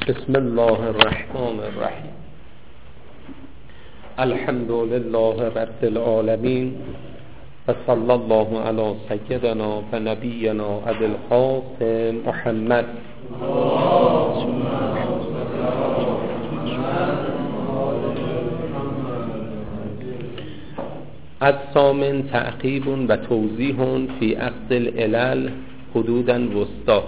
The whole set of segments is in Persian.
بسم الله الرحمن الرحیم. الحمد لله رب العالمین و صلی الله علی سیدنا و نبینا ابی القاسم محمد. الثامن تعقیب و توضیح فی عقد العلل حدودا وسطا.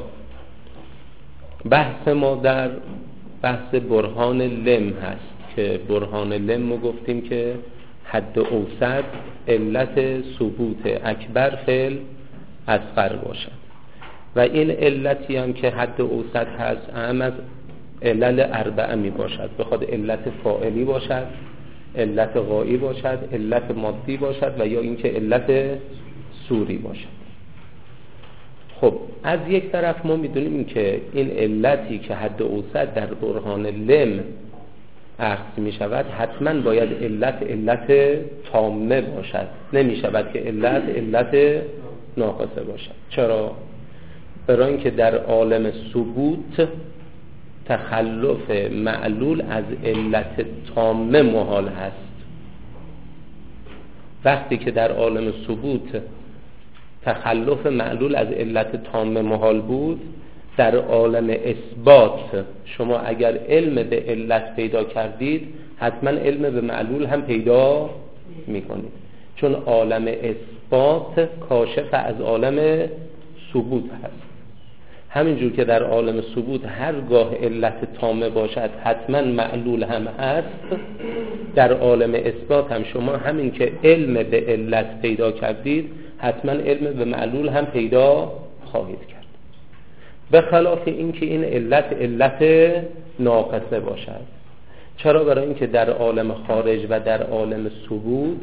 بحث ما در بحث برهان لم هست که برهان لم رو گفتیم که حد اوسط علت ثبوت اکبر فعل اصغر باشد و این علتی هم که حد اوسط هست اهم از علل اربعه می باشد، بخواد علت فاعلی باشد، علت غایی باشد، علت مادی باشد و یا اینکه علت صوری باشد. خب از یک طرف ما میدونیم که این علتی که حد اوسط در برهان لم اخذ می شود حتما باید علت تامه باشد، نمی شود که علت ناقصه باشد. چرا؟ برای اینکه در عالم ثبوت تخلف معلول از علت تامه محال هست. وقتی که در عالم ثبوت تخلف معلول از علت تامه محال بود، در عالم اثبات شما اگر علم به علت پیدا کردید حتما علم به معلول هم پیدا میکنید، چون عالم اثبات کاشف از عالم ثبوت هست. همینجور که در عالم ثبوت هرگاه علت تامه باشد حتما معلول هم هست، در عالم اثبات هم شما همین که علم به علت پیدا کردید حتما علم به معلول هم پیدا خواهید کرد، به خلاف این که این علت ناقصه باشد. چرا؟ برای اینکه در عالم خارج و در عالم ثبوت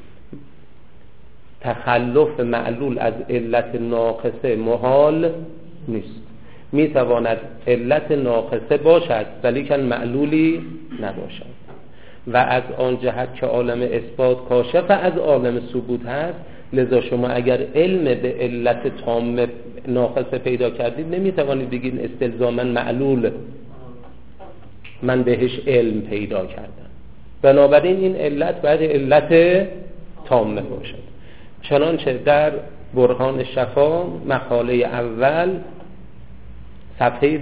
تخلف معلول از علت ناقصه محال نیست. میتواند علت ناقصه باشد ولیکن معلولی نباشد و از آن جهت که عالم اثبات کاشف از عالم ثبوت هست، لذا شما اگر علم به علت تام ناقصه پیدا کردید نمیتوانید بگید استلزاما معلول من بهش علم پیدا کردم. بنابراین این علت باید علت تامه باشد. چنانچه در برهان شفا مقاله اول صفحه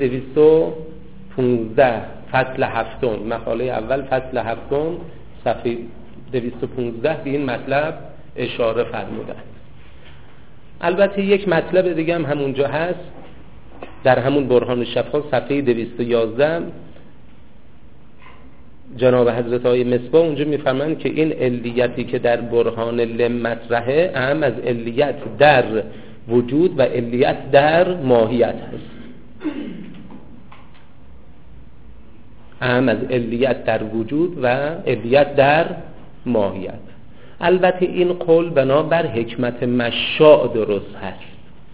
215 فصل 7، مقاله اول فصل 7 صفحه 215 به این مطلب اشاره فرمودند. البته یک مطلب دیگه هم همونجا هست در همون برهان شفا صفحه 211 جناب حضرت آقای مصباح اونجا میفرمایند که این علیتی که در برهان لم مطرحه اهم از علیت در وجود و علیت در ماهیت هست. اهم از علیت در وجود و علیت در ماهیت. البته این قول بنابر حکمت مشاع درست هست،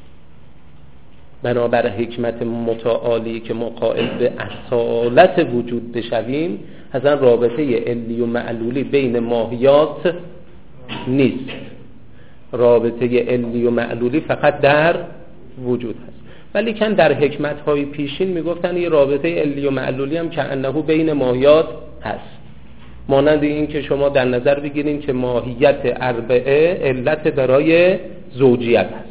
بنابر حکمت متعالی که ما قائل به اصالت وجود بشویم، اصلا رابطه علی و معلولی بین ماهیات نیست، رابطه علی و معلولی فقط در وجود هست. ولی کن در حکمت های پیشین میگفتن یه رابطه علی و معلولی هم که انه بین ماهیات هست، مانند این که شما در نظر بگیرید که ماهیت اربعه علت برای زوجیت هست،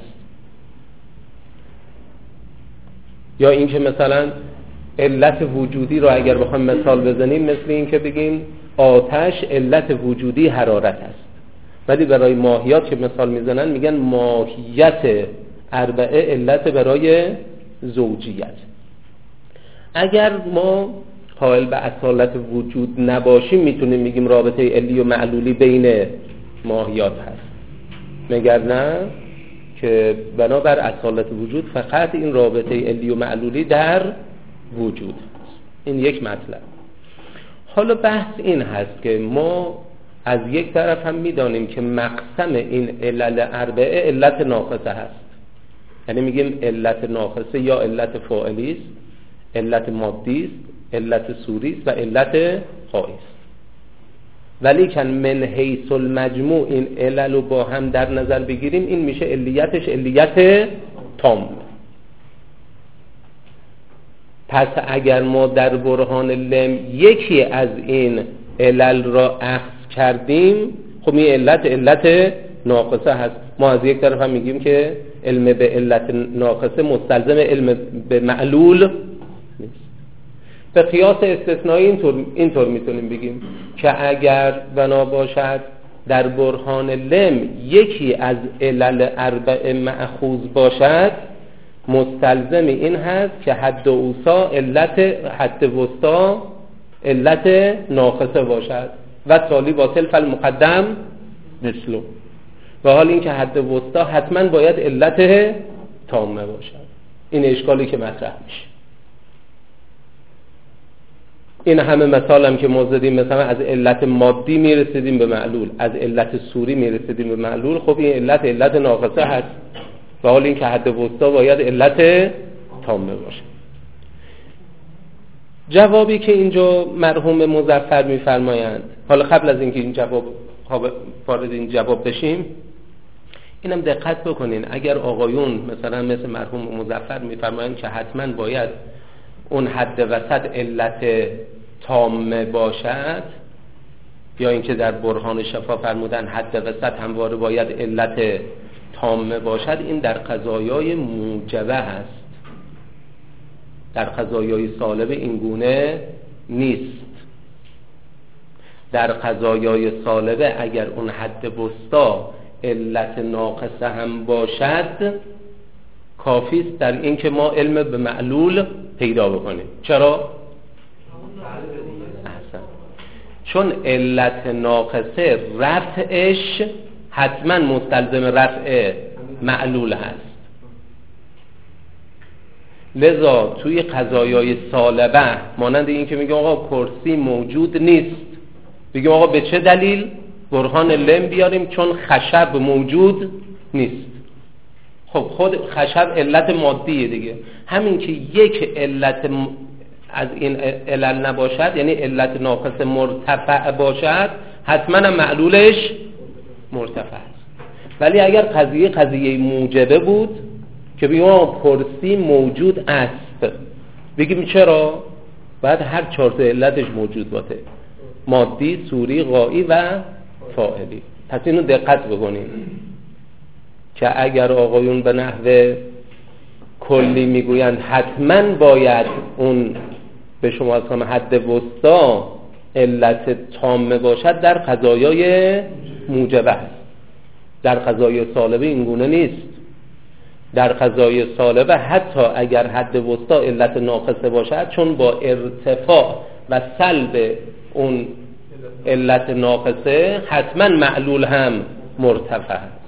یا این که مثلا علت وجودی رو اگر بخوام مثال بزنیم مثل این که بگیم آتش علت وجودی حرارت است، ولی برای ماهیات که مثال میزنن میگن ماهیت اربعه علت برای زوجیت. اگر ما قائل به اصالت وجود نباشیم میتونیم بگیم رابطه علی و معلولی بین ماهیات هست، مگر نه که بنابر اصالت وجود فقط این رابطه علی و معلولی در وجود هست. این یک مطلب. حالا بحث این هست که ما از یک طرف هم میدانیم که مقسم این علل اربعه علت ناقصه هست، یعنی میگیم علت ناقصه یا علت فاعلی است، علت مادی است، علت صوری است و علت غایی است. ولی کن من حیث المجموع این علل رو با هم در نظر بگیریم این میشه علیتش علیت تام. پس اگر ما در برهان لم یکی از این علل را اخذ کردیم، خب این علت ناقصه هست. ما از یک طرف هم میگیم که علم به علت ناقصه مستلزم علم به معلول نیست. به قیاس استثنایی اینطور میتونیم بگیم که اگر بنا باشد در برهان لم یکی از علل اربع مأخوذ باشد، مستلزم این هست که حد اوسا حد وسطا علت ناقصه باشد و تالی باطل فالمقدم مثلو، و حال این که حد وسطا حتما باید علت تامه باشد. این اشکالی که مطرح میشه. این همه مثال هم که ما زدیم، مثلا از علت مادی میرسیدیم به معلول، از علت صوری میرسیدیم به معلول، خب این علت ناقصه هست و حال این که حد وسطا باید علت تامه باشه. جوابی که اینجا مرحوم مظفر میفرمایند، حالا قبل از اینکه این جواب وارد این جواب بشیم، اینم دقت بکنین، اگر آقایون مثلا مثل مرحوم مظفر میفرمایند که حتما باید اون حد وسط علت تامه باشد، یا اینکه در برهان شفا فرمودن حد وسط همواره باید علت تامه باشد، این در قضایای موجبه هست، در قضایای سالب این گونه نیست. در قضایای سالبه اگر اون حد وسطا علت ناقصه هم باشد، کافی است در این که ما علم به معلول پیدا بکنیم. چرا؟ احسن. چون علت ناقصه رفعش حتما مستلزم رفع معلول هست. لذا توی قضایای سالبه مانند این که میگم آقا کرسی موجود نیست، بگیم آقا به چه دلیل؟ برهان لم بیاریم چون خشب موجود نیست. خب خود خشب علت مادیه دیگه. همین که یک علت از این علل نباشد، یعنی علت ناقص مرتفع باشد، حتما معلولش مرتفع است. ولی اگر قضیه موجبه بود که بگیم کرسی موجود است، بگیم چرا؟ بعد هر چهار تا علتش موجود باشه، مادی، صوری، غایی و فاعلی. پس اینو دقت بکنیم که اگر آقایون به نحو کلی میگویند حتما باید اون به شما از حد وسطا علت تامه باشد، در قضایای موجبه است. در قضایای سالبه این گونه نیست. در قضایای سالبه حتی اگر حد وسطا علت ناقصه باشد، چون با ارتفاع و سلب اون علت ناقصه حتما معلول هم مرتفع است.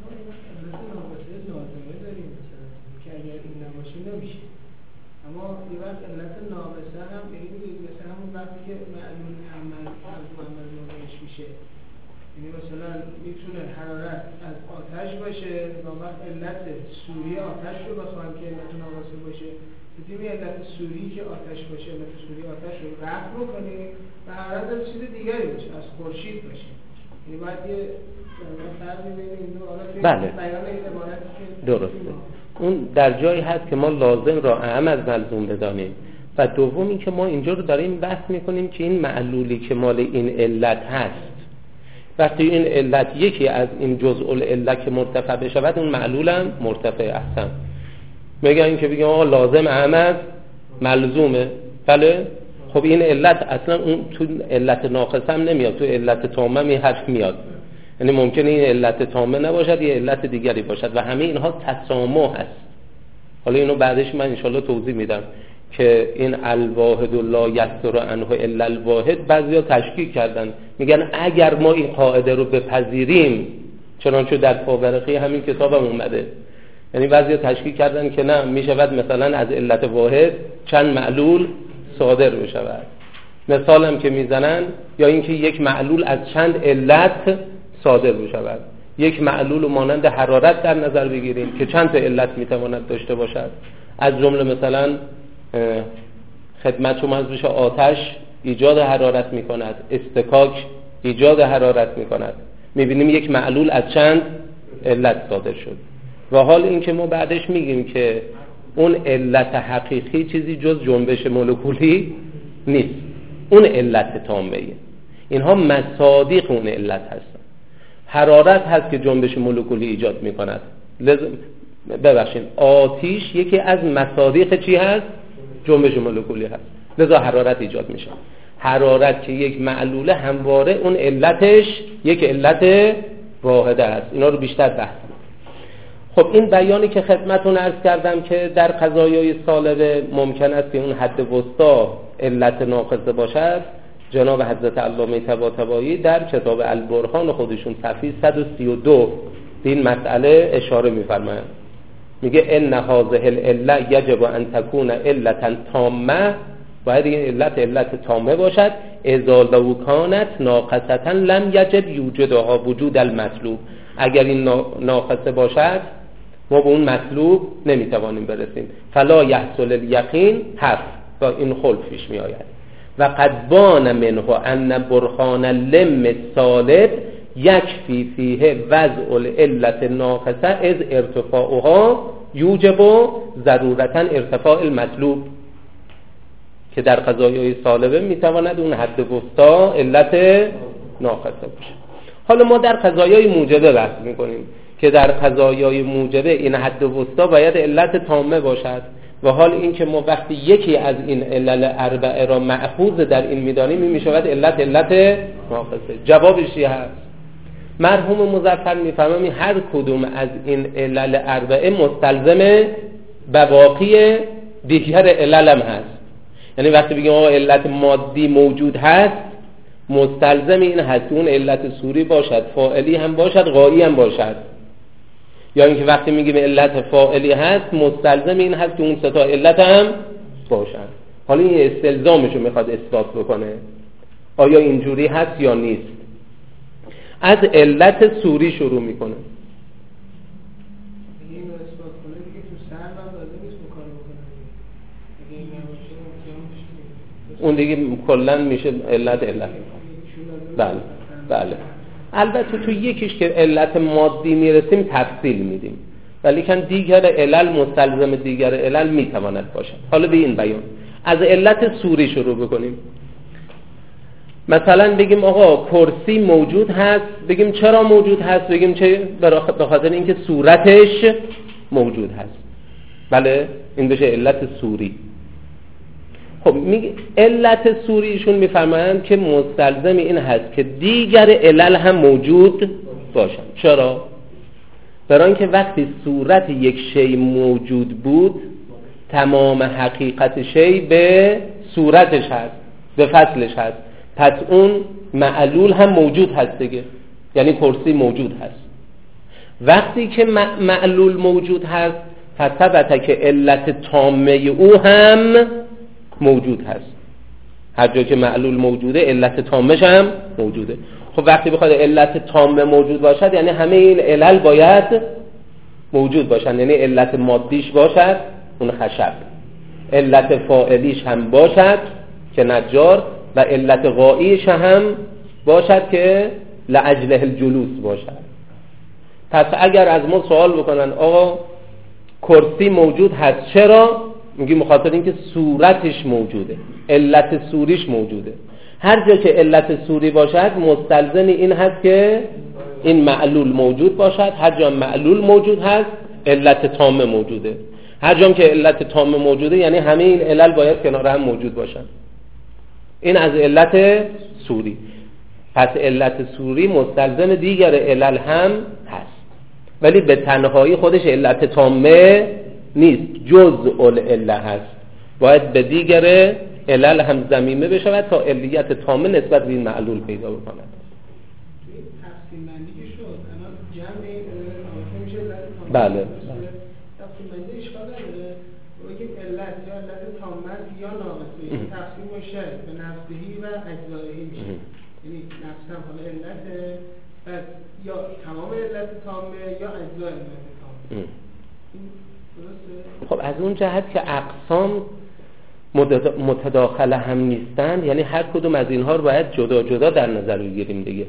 اما یه وقت علت ناقصه هم بگید مثلا همون وقتی که معلول عمل ناقص میشه، یعنی مثلا میتونه حرارت از آتش باشه و وقت علت سوری آتش رو بخوایم که علت ناقصه باشه، بدیم علت سوری که آتش باشه، علت سوری آتش رو رفع بکنیم و حرارت از چیز دیگری باشه، از خورشید باشه. یعنی باید یه فرقی بین این دو حالت بیان این عبارتی که درسته. اون در جایی هست که ما لازم را اهم از ملزوم بدانیم، و دوم این که ما اینجا رو داریم بحث میکنیم که این معلولی که مال این علت هست، وقتی این علت یکی از این جزء العلت که مرتفع بشود، اون معلول هم مرتفع هستن. میگن این که بگیم آقا لازم اهم از ملزومه، بله خب این علت اصلا اون تو علت ناقص هم نمیاد، تو علت تامه می حرف میاد. یعنی ممکنه این علت تامه نباشد، یه علت دیگری باشد و همه اینها تسامح هست. حالا اینو بعدش من انشالله توضیح میدم که این الواحد لا یصدر عنه الا الواحد بعضیا تشکیک کردن، میگن اگر ما این قاعده رو بپذیریم، چنانچه در فاورقی همین کتابم اومده، یعنی بعضیا تشکیک کردن که نه، میشود مثلا از علت واحد چند معلول صادر بشود. مثالم که میزنن یا اینکه یک معلول از چند علت صادر بشود. یک معلول مانند حرارت در نظر بگیریم که چند تا علت میتواند داشته باشد، از جمله مثلا خدمت شما از بشه آتش ایجاد حرارت میکند، استکاک ایجاد حرارت میکند. میبینیم یک معلول از چند علت صادر شد. و حال این که ما بعدش میگیم که اون علت حقیقی چیزی جز جنبش مولکولی نیست، اون علت تامه. اینها مصادیق اون علت هستن. حرارت هست که جنبش مولکولی ایجاد میکند. ببخشید، آتش یکی از مصادیق چی هست؟ جنبش مولکولی هست، لذا حرارت ایجاد میشه. حرارت که یک معلوله همواره اون علتش یک علت واحده است. اینا رو بیشتر بحث کنم. خب این بیانی که خدمتتون عرض کردم که در قضایای سالبه ممکن است که اون حد وسطا علت ناقصه باشد، جناب حضرت علامه طباطبایی در کتاب البرهان خودشون صفحه 132 به این مسئله اشاره می‌فرمایند. میگه ان هذه العله یجب ان تكون علتا تامه، باید این علت تامه باشد. اذا لو كانت ناقصه لم یجب یوجدها وجود المطلوب. اگر این ناقصه باشد ما به اون مطلوب نمیتوانیم برسیم. فلا یحصل الیقین حرف و این خلف پیش می آید. و قد بان منه ان برهان لم سالب یکفی فیه وضع العلت ناقصه از ارتفاعها یوجب ضرورتا ارتفاع المطلوب، که در قضایای سالبه میتواند اون حد وسطا علت ناقصه باشه. حالا ما در قضایای موجبه بحث میکنیم که در قضایای موجبه این حد وسطا باید علت تامه باشد، و حال این که ما وقتی یکی از این علل اربعه را مأخوذ در این میدانیم، این میشود علت ناقصه. جوابش چی هست؟ مرحوم مظفر میفهمیم هر کدوم از این علل اربعه مستلزم بواقی دیگر علل هم هست. یعنی وقتی بگیم آقا علت مادی موجود هست، مستلزم این هست اون علت صوری باشد، فاعلی هم باشد، غایی هم باشد. یا اینکه وقتی میگیم علت فاعلی هست، مستلزم این هست که اون سه تا علت هم باشن. حالا این استلزامشو میخواد اثبات بکنه، آیا اینجوری هست یا نیست. از علت صوری شروع میکنه. اون دیگه کلن میشه علت. بله. البته تو یکیش که علت مادی میرسیم تفصیل میدیم، ولی کن دیگر علل مستلزم دیگر علل میتواند باشد. حالا به این بیان از علت صوری شروع بکنیم. مثلا بگیم آقا کرسی موجود هست، بگیم چرا موجود هست؟ بگیم چه؟ به خاطر اینکه صورتش موجود هست. بله، این بشه علت صوری. خب علت صوریشون میفرمایند که مستلزم این هست که دیگر علل هم موجود باشن. چرا؟ برای اینکه وقتی صورت یک شی موجود بود، تمام حقیقت شی به صورتش هست، به فصلش هست. پس اون معلول هم موجود هست دیگه، یعنی کرسی موجود هست. وقتی که معلول موجود هست، فثبت که علت تامه او هم موجود هست. هر جا که معلول موجوده، علت تامش هم موجوده. خب وقتی بخواد علت تامه موجود باشد، یعنی همه این علل باید موجود باشن. یعنی علت مادیش باشد، اون خشب، علت فاعلیش هم باشد که نجار، و علت غاییش هم باشد که لعجله الجلوس باشد. پس اگر از ما سوال بکنن آقا کرسی موجود هست، چرا؟ میگیم بخاطر اینکه صورتش موجوده، علت صوریش موجوده. هر جا که علت صوری باشد، مستلزم این هست که این معلول موجود باشد. هر جا معلول موجود هست، علت تامه موجوده. هر جا که علت تامه موجوده، یعنی همه این علل باید کنار هم موجود باشن. این از علت صوری. پس علت صوری مستلزم دیگر علل هم هست، ولی به تنهایی خودش علت تامه نیست، جزء العله هست. باید به دیگر علل هم ضمیمه بشود تا علیت تامه نسبت به این معلول پیدا بکند. تقسیم بندی که شد، الان جمع میشه علت تامه. بله. تقسیم بندی اشکال نداره. بگیم علت یا علت تامه یا ناقصه، این تقسیم میشه به نفسهی و اجزایی میشه. یعنی نفسم حالا علت، بعد یا تمام علت تامه یا اجزای علت تامه. خب از اون جهت که اقسام متداخل هم نیستند، یعنی هر کدوم از اینها رو باید جدا جدا در نظر بگیریم دیگه.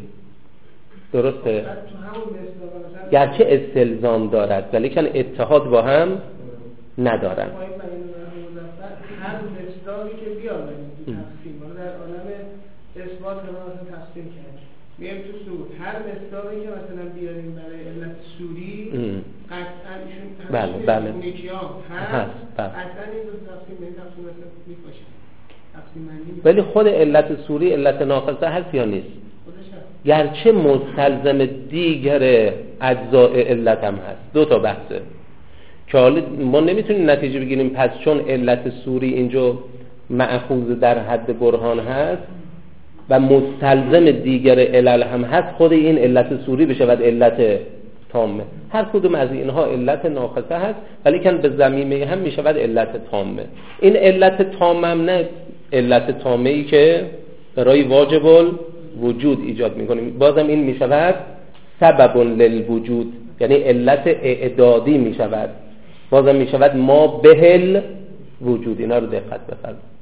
درسته؟ گرچه استلزام دارد، ولی کن اتحاد با هم ندارن. هر مصداقی که بیاوریم تو تقسیم، ما در عالم اثبات رو مثلا تقسیم کردیم، میایم تو سور، هر مصداقی که مثلا بیاریم برای علت سوری قطعا ایشون بله هست، قطعا این دو تقسیم به این تقسیم مثلا میپاشه. ولی خود علت سوری علت ناقصه هست یا نیست؟ گرچه مستلزم دیگر اجزاء علت هم هست. دو تا بحثه که حالا ما نمیتونیم نتیجه بگیریم پس چون علت سوری اینجا مأخوذ در حد برهان هست و مستلزم دیگر علل هم هست، خود این علت سوری بشه و علت تامه. هر کدوم از اینها علت ناقصه هست ولی کن به ضمیمه هم میشه علت تامه. این علت تامه هم نه علت تامه ای که برای واجب الوجود ایجاد میکنیم، بازم این میشود سبب للوجود، یعنی علت اعدادی میشود، بازم میشود ما بهل وجود. اینا رو دقت بفرمایید.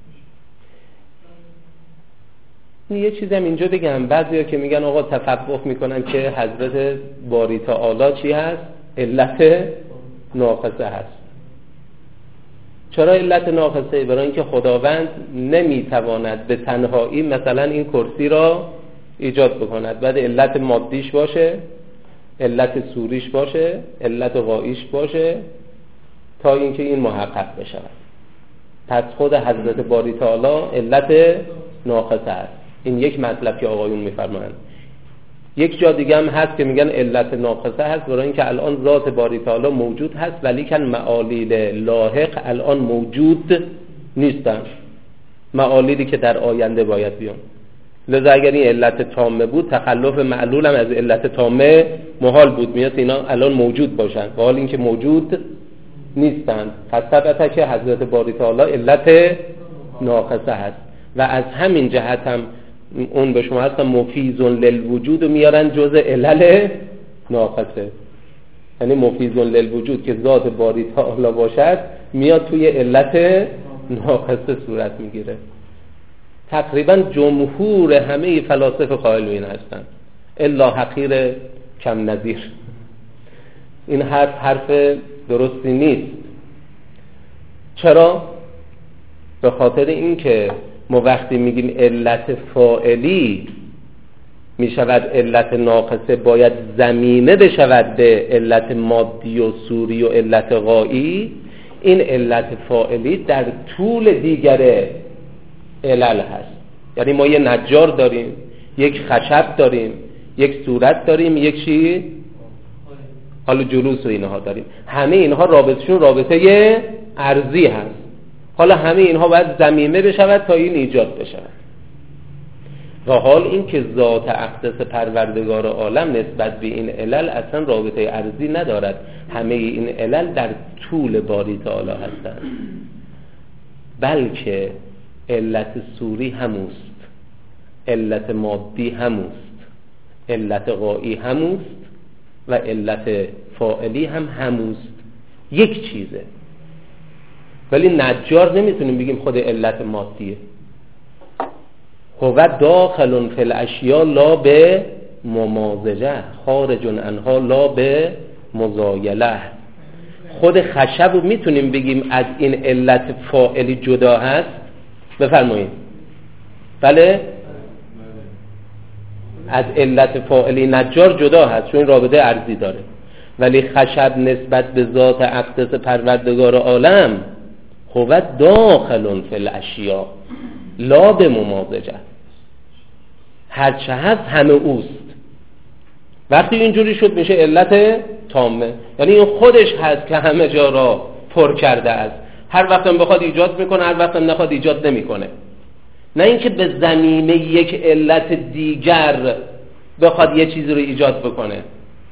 یه چیزی هم اینجا بگم، بعضیا که میگن آقا تفقه میکنن که حضرت باری تعالی چی هست؟ علت ناقصه هست. چرا علت ناقصه؟ برای اینکه خداوند نمیتواند به تنهایی مثلا این کرسی را ایجاد بکند، بعد علت مادیش باشه، علت سوریش باشه، علت غاییش باشه تا اینکه این محقق بشه. پس خود حضرت باری تعالی علت ناقصه است. این یک مطلب که آقایون میفرمایند. یک جا دیگه هم هست که میگن علت ناقصه هست برای اینکه الان ذات باری تعالی موجود هست ولی کن معالیل لاحق الان موجود نیستن، معالیلی که در آینده باید بیان. لذا اگر این علت تامه بود تخلف معلول هم از علت تامه محال بود، میاد اینا الان موجود باشن و حال اینکه موجود نیستن. پس ثبته که حضرت باری تعالی علت ناقصه هست و از همین جهت هم اون به شما هستن مفیز للوجود و میارن جزء علل ناقصه، یعنی مفیز للوجود که ذات باری تعالی باشد میاد توی علت ناقصه صورت میگیره. تقریبا جمهور همه فلاسفه قائل به این هستن الا حقیر کم نظیر. این حرف درستی نیست. چرا؟ به خاطر اینکه ما وقتی میگیم علت فاعلی میشود علت ناقصه باید ضمیمه بشود به علت مادی و سوری و علت غایی. این علت فاعلی در طول دیگر علل هست، یعنی ما یه نجار داریم، یک خشب داریم، یک صورت داریم، یک چی حالا جلوس و اینها داریم. همه اینها رابطشون رابطه ارضی هست. حالا همه اینها باید ضمیمه بشود تا این ایجاد بشود. و حال این که ذات اقدس پروردگار عالم نسبت به این علل اصلا رابطه ارضی ندارد. همه این علل در طول باری تعالی هستند، بلکه علت سوری هموست، علت مادی هموست، علت غایی هموست و علت فاعلی هم هموست. یک چیزه. ولی نجار نمیتونیم بگیم خود علت مادیه. هو داخل فی الاشیاء لا به ممازجه خارج عنها لا به مزایله. خود خشب رو میتونیم بگیم از این علت فاعلی جدا هست؟ بفرمایید. بله؟ از علت فاعلی نجار جدا هست چون این رابطه ارضی داره، ولی خشب نسبت به ذات اقدس پروردگار عالم هو داخل فی الاشیاء لا به ممازجه، هرچه هست همه اوست. وقتی اینجوری شد میشه علت تامه، یعنی این خودش هست که همه جا را پر کرده است، هر وقت هم بخواد ایجاد میکنه، هر وقت هم نخواد ایجاد نمیکنه. نه اینکه به زمینه یک علت دیگر بخواد یه چیزی رو ایجاد بکنه.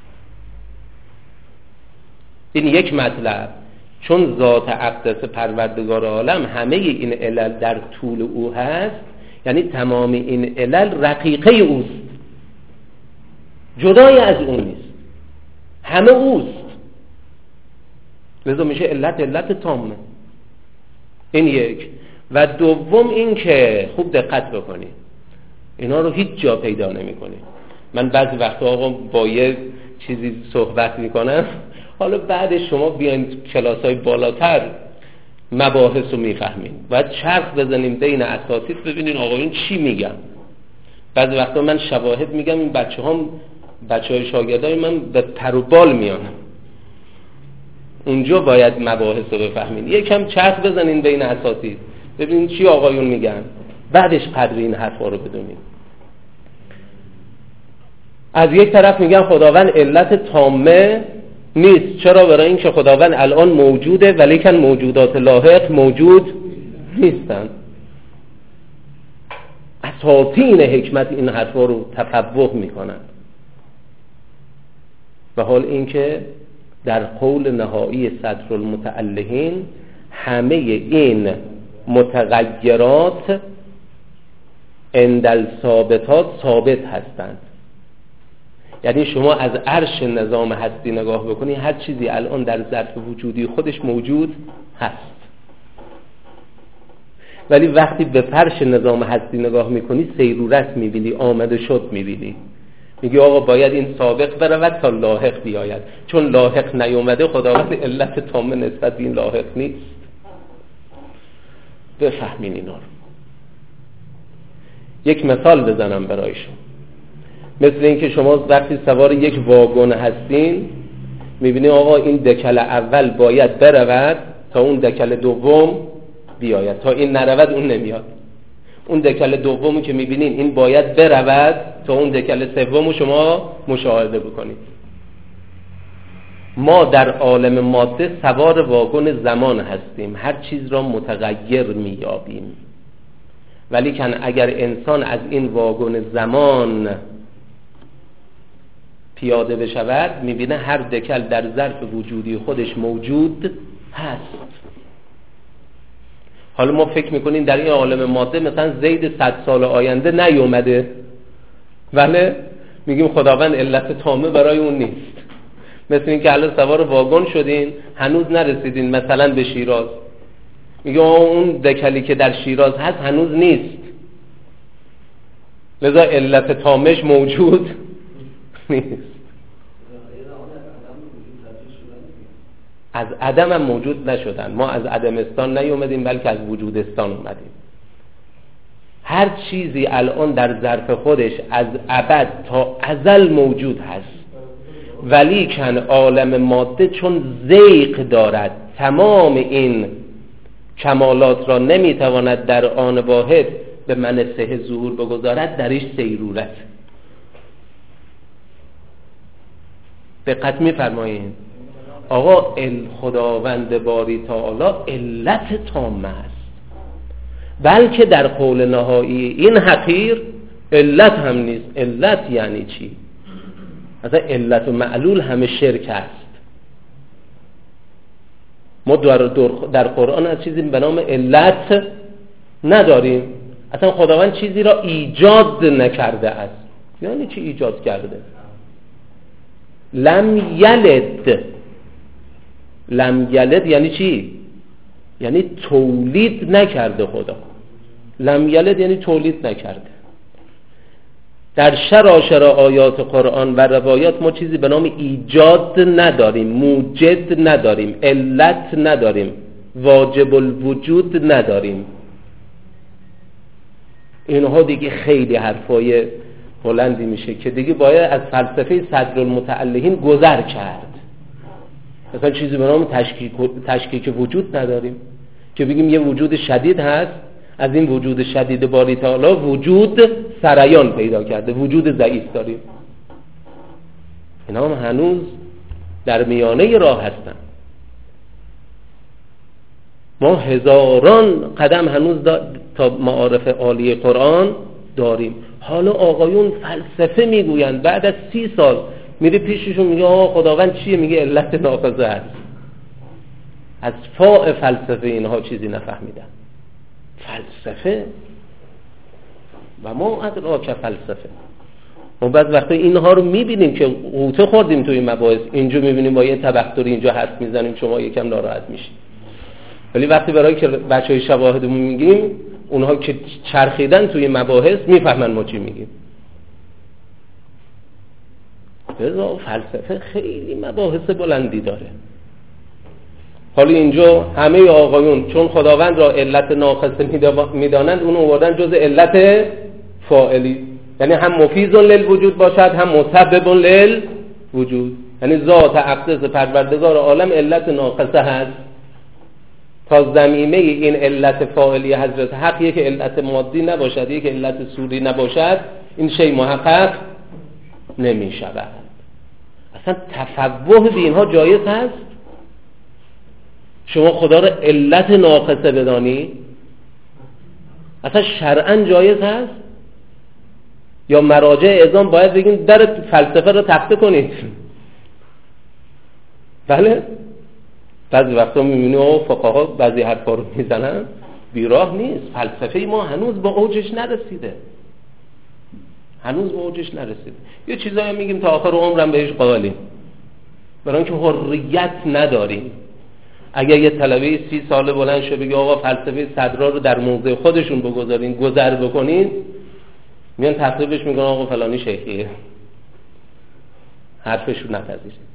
این یک مطلب. چون ذات اقدس پروردگار عالم همه این علل در طول او هست، یعنی تمام این علل رقیقه اوست، جدای از اون نیست، همه اوست. لذا میشه علت تامه. این یک. و دوم این که خوب دقت بکنید، اینا رو هیچ جا پیدا نمی کنید. من بعضی وقتا آقا با یه چیزی صحبت میکنم، حالا بعد شما بیاین کلاس‌های بالاتر مباحث رو میفهمین. باید چرخ بزنیم بین اساتید ببینین آقایون چی میگن. بعضی وقتا من شواهد میگم این بچه‌های شاگردای من به پر و بال میان. اونجا باید مباحث رو بفهمین. یکم چرخ بزنین بین اساتید ببینین چی آقایون میگن، بعدش قدر این حرفا رو بدونین. از یک طرف میگن خداوند علت تامه نیست. چرا؟ برای این که خداوند الان موجوده ولیکن موجودات لاحق موجود نیستن. اساطین حکمت این حرفا رو تفوه میکنن، و حال این که در قول نهایی صدر المتعلهین همه این متغیرات عند الثابتات ثابت هستند. یعنی شما از عرش نظام هستی نگاه بکنی، هر چیزی الان در ظرف وجودی خودش موجود هست، ولی وقتی به فرش نظام هستی نگاه میکنی سیرورت میبینی، آمده شد میبینی، میگی آقا باید این سابق برود تا لاحق بیاید. چون لاحق نیومده خداوند علت تامه نسبت به این لاحق نیست. بفهمین اینا رو. یک مثال بزنم برایشون. مثل اینکه شما وقتی سوار یک واگن هستین میبینی آقا این دکل اول باید برود تا اون دکل دوم بیاید، تا این نرود اون نمیاد. اون دکل دومی که میبینین این باید برود تا اون دکل سوم شما مشاهده بکنید. ما در عالم ماده سوار واگن زمان هستیم، هر چیز را متغیر میابیم، ولی کن اگر انسان از این واگن زمان پیاده بشود میبینه هر دکل در ظرف وجودی خودش موجود هست. حالا ما فکر میکنیم در این عالم ماده مثلا زید 100 سال آینده نیومده، ولی میگیم خداوند علت تامه برای اون نیست. مثل این که الان سوار واگن شدین هنوز نرسیدین مثلا به شیراز، میگه اون دکلی که در شیراز هست هنوز نیست، لذا علت تامش موجود نیست. از عدم هم موجود نشدن. ما از عدمستان نیومدیم بلکه از وجودستان اومدیم. هر چیزی الان در ظرف خودش از ابد تا ازل موجود هست، ولی کن عالم ماده چون ضیق دارد تمام این کمالات را نمیتواند در آن واحد به منصه ظهور بگذارد، درش سیرورت. دقت میفرمایید آقا خداوند باری تعالی علت تامه است، بلکه در قول نهایی این حقیر علت هم نیست. علت یعنی چی؟ مثلا علت و معلول همه شرک است. ما در قرآن از چیزی به نام علت نداریم. اصلا خداوند چیزی را ایجاد نکرده است. یعنی چی ایجاد کرده؟ لم یلد یعنی چی؟ یعنی تولید نکرده خدا. لم یلد یعنی تولید نکرده. در شراشر آیات قرآن و روایات ما چیزی به نام ایجاد نداریم، موجد نداریم، علت نداریم، واجب الوجود نداریم. اینها دیگه خیلی حرفای بلندی میشه که دیگه باید از فلسفه صدر المتعلهین گذر کرد. مثلا چیزی به نام تشکیک وجود نداریم که بگیم یه وجود شدید هست، از این وجود شدید باری تعالی وجود سریان پیدا کرده، وجود ضعیف داریم. اینا هم هنوز در میانه راه هستن. ما هزاران قدم هنوز تا معارف عالی قرآن داریم. حالا آقایون فلسفه میگویند، بعد از 30 سال میره پیششون میگه خداوند چیه؟ میگه علت ناقضه است. از فاء فلسفه اینها چیزی نفهمیدن. فلسفه و ما ادراک فلسفه. ما بعض وقتا اینها رو میبینیم که غوطه خوردیم توی مباحث، اینجا میبینیم با یه تبختری اینجا حرف میزنیم شما یکم ناراحت میشید، ولی وقتی برای که بچهای شواهدمون میگیم اونها که چرخیدن توی مباحث میفهمن ما چی میگیم. رضا فلسفه خیلی مباحث بلندی داره. حالا اینجا همه آقایون چون خداوند را علت ناقصه میدانند اون آوردن جز علت فاعلی، یعنی هم مفیض للوجود باشد هم مسبب للوجود، یعنی ذات اقدس پروردگار عالم علت ناقصه هست تا ضمیمه این علت فاعلی حضرت حق یک علت مادی نباشد، یک علت صوری نباشد، این شی محقق نمی شود. اصلا تفوه به اینها جایز هست؟ شما خدا را علت ناقصه بدانی؟ اصلا شرعاً جایز هست؟ یا مراجع اعظام باید بگین در فلسفه را تخته کنید؟ بله؟ بعضی وقتا میبینی فقها بعضی حرفا رو میزنن، بیراه نیست. فلسفه ما هنوز با اوجش نرسیده، هنوز به اوجش نرسید. یه چیزایی میگیم تا آخر عمرم بهش قائلیم، برای اینکه حریت نداریم. اگر یه طلبه 30 ساله بلند شه بگه آقا فلسفه صدرا رو در موضع خودشون بگذارین، گذر بکنین، میان تصویبش میگن آقا فلانی شیخیه، حرفشو نپذیرید.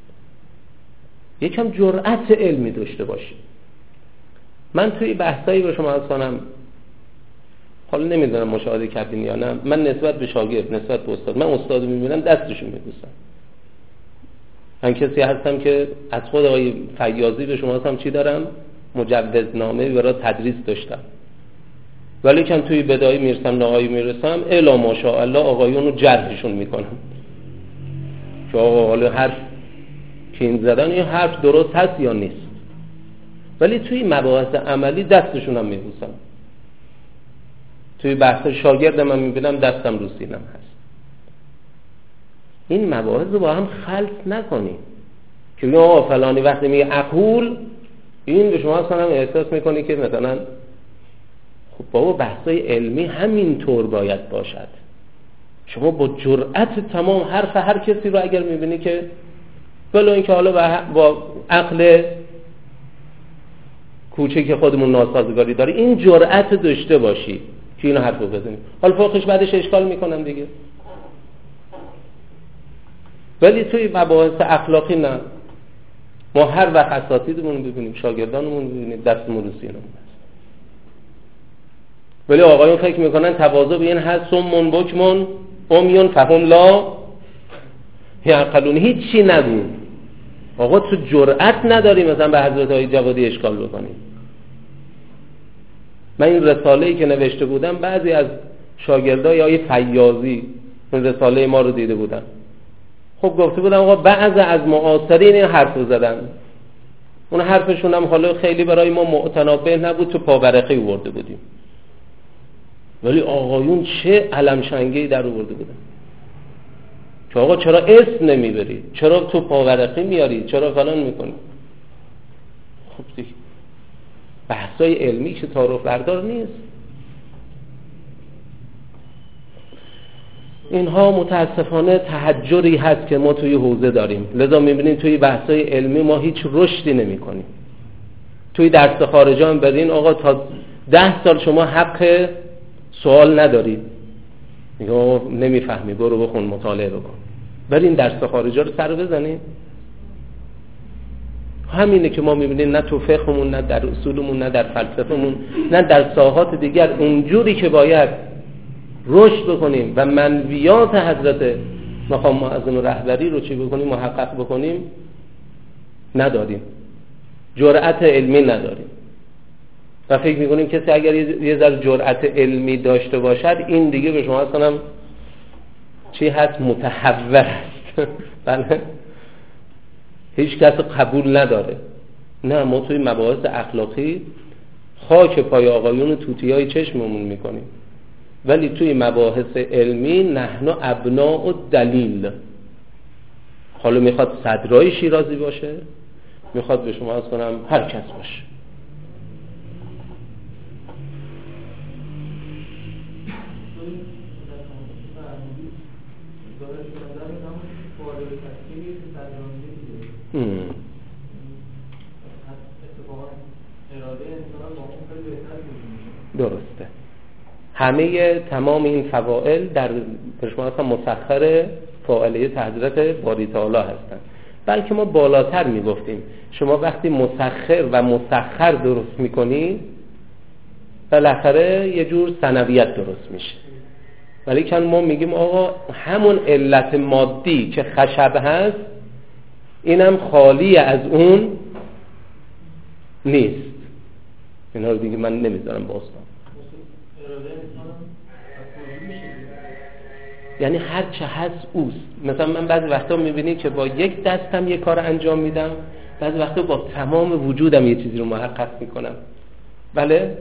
یکم جرأت علمی داشته باشید. من توی بحثایی به شما کنم، حالا نمیدونم مشاهده کردین یا نه، من نسبت به شاگرد، نسبت به استاد، من استادو میبینم دستشو میبوسم. من کسی هستم که از خود آقای فیاضی به شما هم چی دارم؟ مجوزنامه برای تدریس داشتم، ولی که توی بدایی میرسم نهایی میرسم الا ماشاءالله آقایون رو جرحشون میکنم که آقا حالا حرف که این زدن این حرف درست هست یا نیست، ولی توی مباحث عملی دستشون هم میبوسم. توی بحث شاگرد من میبینم دستم رو سینم هست. این مباحث رو با هم خلط نکنیم که بگیم آقا فلانی وقتی میگه عقول، این به شما اصلا هم احساس میکنی که مثلا خب بابا بحثای علمی همین طور باید باشد. شما با جرأت تمام حرف هر کسی رو اگر میبینی که ولو اینکه حالا با عقل کوچک خودمون ناسازگاری داره، این جرأت داشته باشی که اینو حرفو بزنی. حالا فوقش بعدش اشکال میکنم دیگه، ولی توی مباحث اخلاقی نه. ما هر وقت اساتیدمون ببینیم، شاگردانمون ببینیم، دستمون رو سینمون هست. ولی آقایون فکر میکنن تواضع به این هست سمون بکمون امیون فهم لا یعقلون، هیچی نگو. آقا تو جرأت نداری مثلا به حضرت های جوادی اشکال بکنی. من این رساله‌ای که نوشته بودم بعضی از شاگردای آقای فیاضی این رساله ما رو دیده بودن، خب گفته بودم آقا بعضی از معاصرین این حرف رو زدن، اون حرفشون هم حالا خیلی برای ما معتنابه نبود، تو پاورقی ورده بودیم، ولی آقایون چه علمشنگی در آورده بودن که آقا چرا اسم نمیبری، چرا تو پاورقی میاری، چرا فلان میکنی. خب دیگه بحثای علمی که تعارف بردار نیست. اینها متاسفانه تحجری هست که ما توی حوزه داریم، لذا میبینیم توی بحثای علمی ما هیچ رشدی نمی کنیم. توی درس خارجی هم بدین آقا تا 10 سال شما حق سوال نداری، میگه آقا نمیفهمی برو بخون مطالعه بکن، برین درس خارجی رو سر بزنین. همینه که ما میبینیم نه تو فقهمون، نه در اصولمون، نه در فلسفهمون، نه در ساحات دیگر اونجوری که باید رشد بکنیم و منویات حضرت مقام معظم رهبری رو چی بکنیم، محقق بکنیم، نداریم. جرأت علمی نداریم و فکر میکنیم کسی اگر یه ذره جرأت علمی داشته باشد این دیگه به شما اصلا چی هست، متحور است. بله، هیچ کس قبول نداره. نه، ما توی مباحث اخلاقی خاک پای آقایون توتیای چشممون میکنیم، ولی توی مباحث علمی نحن ابناء و دلیل. حالا میخواد صدرای شیرازی باشه، میخواد به شما از کنم هر کس باشه. درسته. همه تمام این فواعل در شما مسخر فاعلیت حضرت باری تعالی هستن. بلکه ما بالاتر میگفتیم شما وقتی مسخر و مسخر درست میکنی بالاخره یه جور ثانویت درست میشه. ولی که ما میگیم آقا همون علت مادی که خشب هست اینم خالی از اون نیست. اینا رو دیگه من نمیذارم باستم. یعنی هر چه هست اوست. مثلا من بعضی وقتا میبینی که با یک دستم یک کار انجام میدم، بعضی وقتا با تمام وجودم یه چیزی رو محقق میکنم. بله؟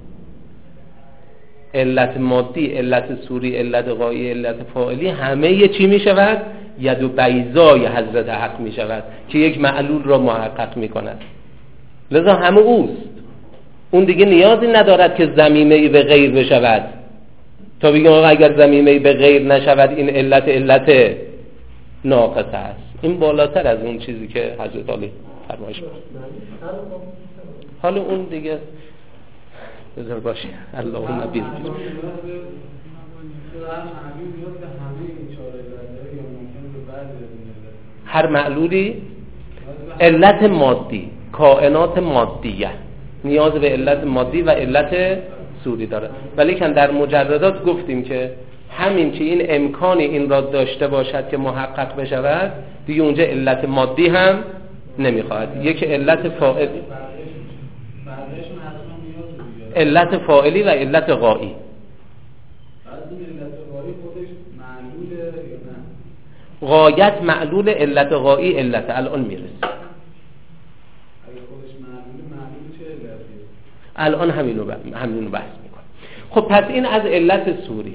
علت مادی، علت صوری، علت غایی، علت فاعلی همه یه چی میشود؟ ید و بیضای حضرت حق میشود که یک معلول را محقق میکند. لذا همه اوست. اون دیگه نیازی ندارد که ضمیمه‌ای به غیر بشود تا بگیم آقا اگر ضمیمه‌ای به غیر نشود این علت ناقص است. این بالاتر از اون چیزی که حضرت علی فرمایش کرد. حالا اون دیگه بذار باشه. اللهم بیز هر معلولی علت مادی، کائنات مادیه نیاز به علت مادی و علت صوری داره. ولی که در مجردات گفتیم که همین که این امکانی این را داشته باشد که محقق بشود دیگه اونجا علت مادی هم نمیخواهد. یک علت فاعلی، علت فاعلی و علت غایی. غایت معلول، علت غایی علت. الان میرسه. الان همینو بحث میکنم. خب پس این از علت صوری.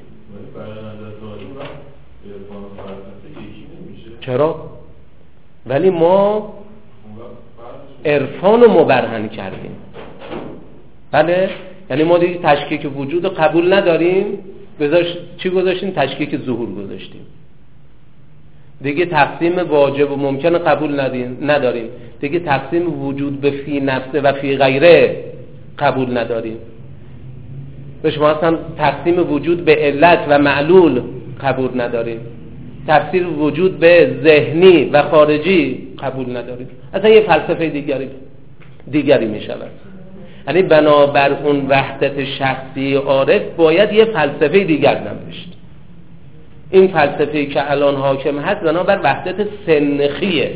چرا؟ ولی ما عرفان رو مبرهن کردیم. بله؟ یعنی ما دیگه تشکیک وجود رو قبول نداریم. چی گذاشتیم؟ تشکیک ظهور گذاشتیم. دیگه تقسیم واجب و ممکن قبول نداریم. دیگه تقسیم وجود به فی نفسه و فی غیره قبول نداریم. به شما اصلا تقسیم وجود به علت و معلول قبول نداریم. تفسیر وجود به ذهنی و خارجی قبول نداریم. اصلا یه فلسفه دیگری می شود. یعنی بنابر اون وحدت شخصی عارف باید یه فلسفه دیگر نوشت. این فلسفه‌ای که الان حاکم هست بنابر وحدت سنخیه.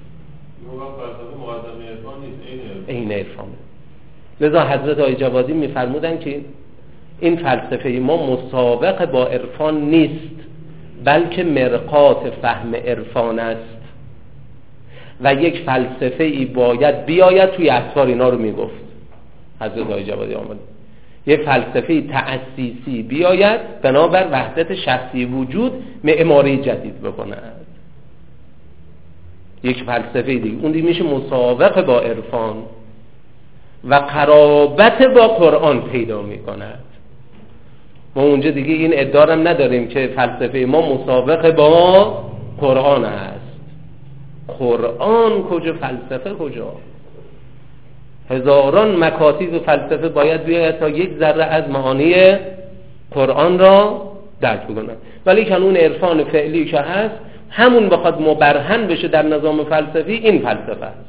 این عرفان. لذا حضرت آقای جوادی می‌فرمودن که این فلسفه ما مسابق با عرفان نیست بلکه مرقات فهم عرفان است و یک فلسفه ای باید بیاید توی اطوار اینا رو میگفت حضرت آقای جوادی آمد. یک فلسفه تأسیسی بیاید بنابر وحدت شخصی وجود معماری جدید بکند. یک فلسفه دیگه اون دیگه میشه مسابق با عرفان و قرابت با قرآن پیدا میکند. ما اونجا دیگه این ادعا هم نداریم که فلسفه ما مسابق با قرآن است. قرآن کجا، فلسفه کجا؟ هزاران مکاتیب فلسفه باید بیاید تا یک ذره از معانی قرآن را درک بکنند. ولی که اون عرفان فعلی که هست همون بخواد مبرهن بشه در نظام فلسفی، این فلسفه است.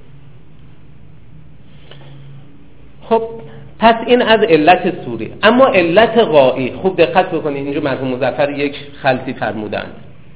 خب پس این از علت صوری. اما علت غایی، خوب دقت بکنید اینجا مرحوم مظفر یک خلطی فرمودند.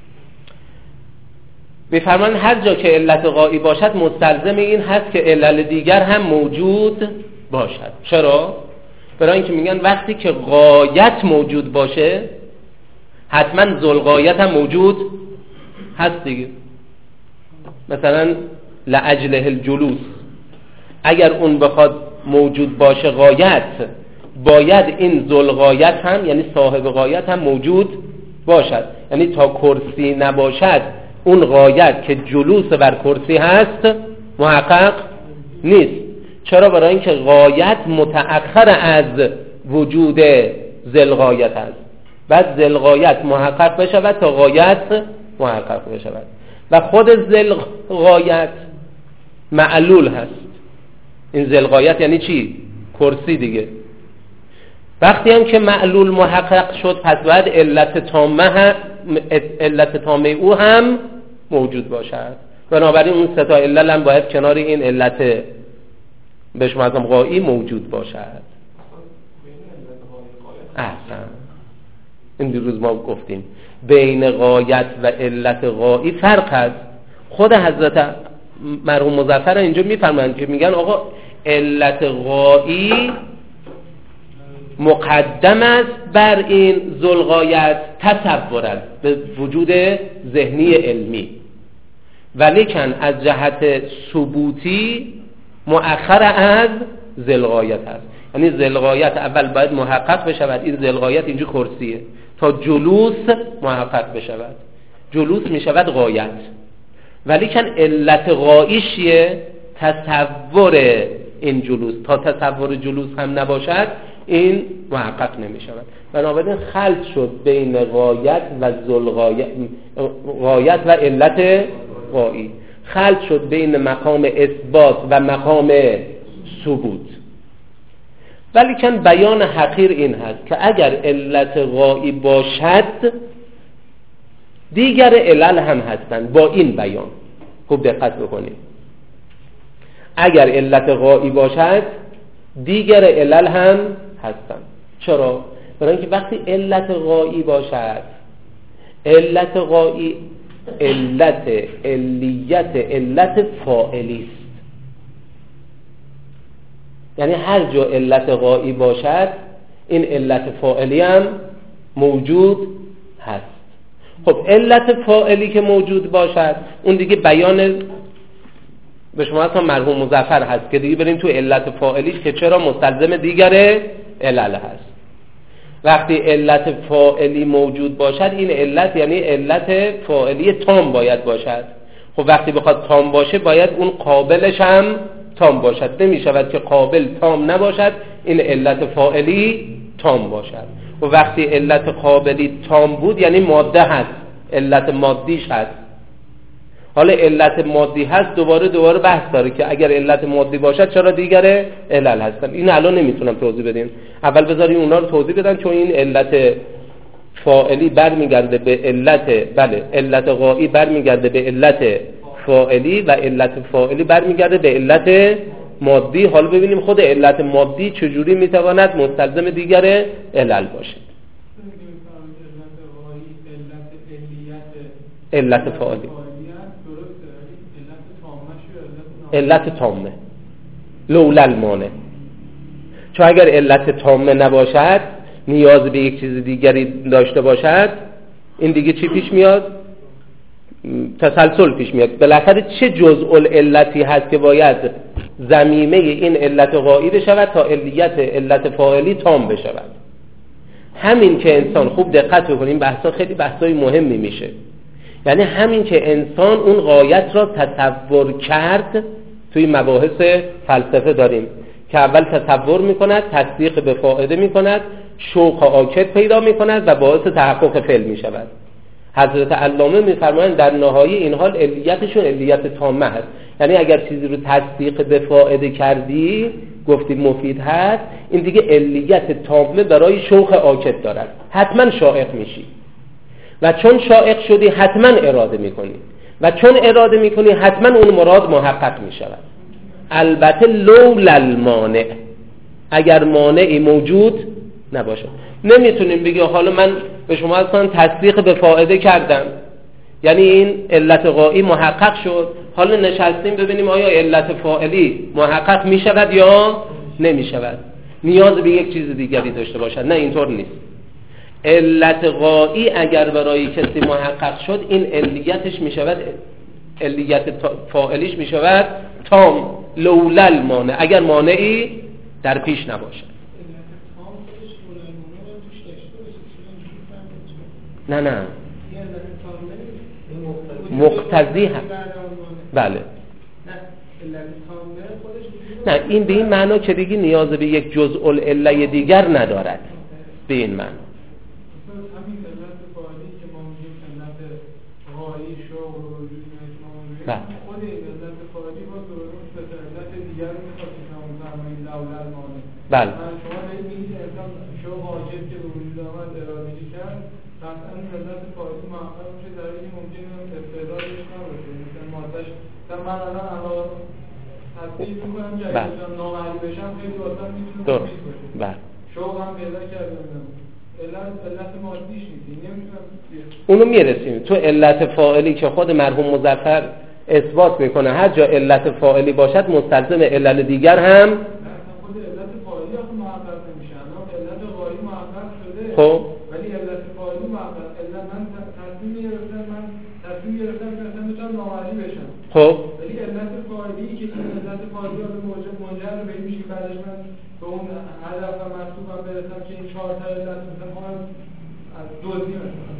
میفرمان هر جا که علت غایی باشد مستلزم این هست که علل دیگر هم موجود باشد. چرا؟ برای اینکه میگن وقتی که غایت موجود باشه حتما ذوالغایت هم موجود هست دیگه. مثلا لاجله الجلوس، اگر اون بخواد موجود باشه غایت، باید این ذوالغایت هم یعنی صاحب غایت هم موجود باشد. یعنی تا کرسی نباشد اون غایت که جلوس بر کرسی هست محقق نیست. چرا؟ برای اینکه غایت متأخر از وجود ذوالغایت است. بعد ذوالغایت محقق بشود تا غایت محقق بشود و خود ذوالغایت معلول هست. این ذوالغایت یعنی چی؟ کرسی دیگه. وقتی هم که معلول محقق شد پس باید علت تامه علت تامه او هم موجود باشد. بنابراین اون سه تا علل هم باید کنار این علت به شما ازم غایی موجود باشد. احسن، این دیروز ما گفتیم بین غایت و علت غایی فرق هست. خود حضرت مرحوم مظفر اینجا میفرمایند که میگن آقا علت غایی مقدم است بر این ذوالغایت تصورا به وجود ذهنی علمی، ولیکن از جهت ثبوتی مؤخر از ذوالغایت است. یعنی ذوالغایت اول باید محقق بشود. این ذوالغایت اینجا کرسیه تا جلوس محقق بشود. جلوس میشود غایت، ولیکن علت غاییشیه تصور این جلوس. تا تصور جلوس هم نباشد این محقق نمی شود. بنابراین خلط شد بین غایت و ذوالغایت، غایت و علت غایی خلط شد بین مقام اثبات و مقام ثبوت. ولیکن بیان حقیر این هست که اگر علت غایی باشد دیگر علل هم هستند. با این بیان خوب دقت بکنید، اگر علت غایی باشد دیگر علل هم هستند. چرا؟ برای اینکه وقتی علت غایی باشد، علت غایی علت علیت علت فاعلی است. یعنی هر جا علت غایی باشد این علت فاعلی هم موجود هست. خب علت فاعلی که موجود باشد اون دیگه بیان به شما اصلا مرحوم مظفر هست که دیگه بریم تو علت فاعلیش که چرا مستلزم دیگر علل هست. وقتی علت فاعلی موجود باشد این علت یعنی علت فاعلی تام باید باشد. خب وقتی بخواد تام باشه باید اون قابلش هم تام باشد. نمی شود که قابل تام نباشد این علت فاعلی تام باشد. و وقتی علت قابلی تام بود یعنی ماده هست، علت مادیش هست. حالا علت مادی هست دوباره بحث داره که اگر علت مادی باشد چرا دیگر علل هستن. این الان نمیتونم توضیح بدیم، اول بذاریم اونا رو توضیح بدن، چون این علت فاعلی برمیگرده به علت غایی برمیگرده به علت فاعلی و علت فاعلی برمیگرده به علت مادی. حالا ببینیم خود علت مادی چجوری میتواند مستلزم دیگر علل باشه. علت فاعلی علت تامه لولا المانع. چون اگر علت تامه نباشد نیاز به یک چیز دیگری داشته باشد این دیگه چی پیش میاد؟ تسلسل پیش میاد. بالاخره چه جزء العلتی هست که باید ضمیمه این علت غایی بشود تا علت فاعلی تام بشود؟ همین که انسان خوب دقت بکنیم، بحثا خیلی بحثای مهمی میشه. یعنی همین که انسان اون غایت را تصور کرد، توی مباحث فلسفه داریم که اول تصور میکند، تصدیق به فائده میکند، شوق آکد پیدا میکند و باعث تحقق فعل میشود. حضرت علامه میفرمایند در نهایی این حال علیتشون علیت تامه هست. یعنی اگر چیزی رو تصدیق به فائده کردی گفتی مفید هست، این دیگه علیت تامه برای شوق آکد دارد، حتما شائق میشی و چون شائق شدی حتما اراده میکنی و چون اراده میکنی حتما اون مراد محقق میشود. البته لولا المانع، اگر مانعی موجود نباشه. نمیتونیم بگی حالا من به شما اصلا تصدیق به فائده کردم یعنی این علت غایی محقق شد، حالا نشستیم ببینیم آیا علت فاعلی محقق میشود یا نمیشود، نیاز به یک چیز دیگری داشته باشد. نه، اینطور نیست. علت غایی اگر برای کسی محقق شد این علیتش میشود، علیت فاعلیش میشود تام لولا المانع، اگر مانعی در پیش نباشد. نه مقتضی هست. بله نه، این به این معنا که دیگه نیاز به یک جزء العله دیگر ندارد. به این معنا همین علت فاعلی که ما میگیم علت غایی شوق و وجود بله. خود این علت فاعلی با درون سه علت دیگر میخواد که همون زمانی لولا المانع. بله. شما میگید علت مثلا شو واجب که به وجود آمد ارادگی کرد قطعا علت فاعلی محقق میشه در اینکه ممکنه استعدادش نباشه. مثلا مادهش مثلا من الان تصدیق میکنم جدیدم نامعلی بشم خیلی واسم میتونه مفید باشه. شوق هم پیدا کردم علت مادیش نیست، نمیتونم اونو میرسیم تو علت فاعلی که خود مرحوم مظفر اثبات میکنه هر جا علت فاعلی باشد مستلزم علل دیگر هم خود علت فاعلی آخه محقق نمیشه. علت غایی محقق شده خب ولی علت فاعلی محقق علت من تصمیم گرفتم که مثلا بتونم نامعلی بشم خب ولی علت فاعلی که این علت فاعلی رو منجر به این میشه که بعدش من به اون هدف و مطلوبم برسم که این 4 تا علت مثلا من از دوزی